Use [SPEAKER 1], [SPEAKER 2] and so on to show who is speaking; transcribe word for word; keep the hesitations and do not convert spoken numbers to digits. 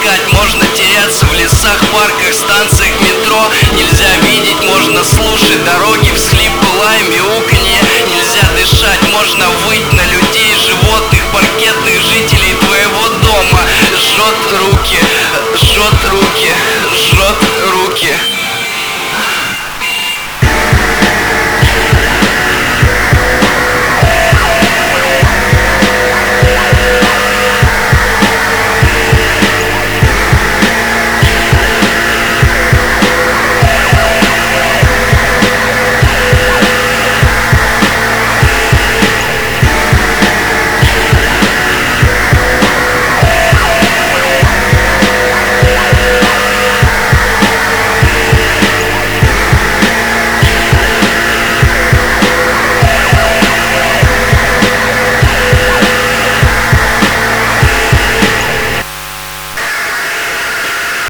[SPEAKER 1] искать, можно теряться в лесах, парках, станциях метро. Нельзя видеть, можно слушать дороги, всхлипы, лай, мяуканье. Нельзя дышать, можно выть на людей, животных, паркетных жителей твоего дома. Жжет руки, жжет руки, жжет руки.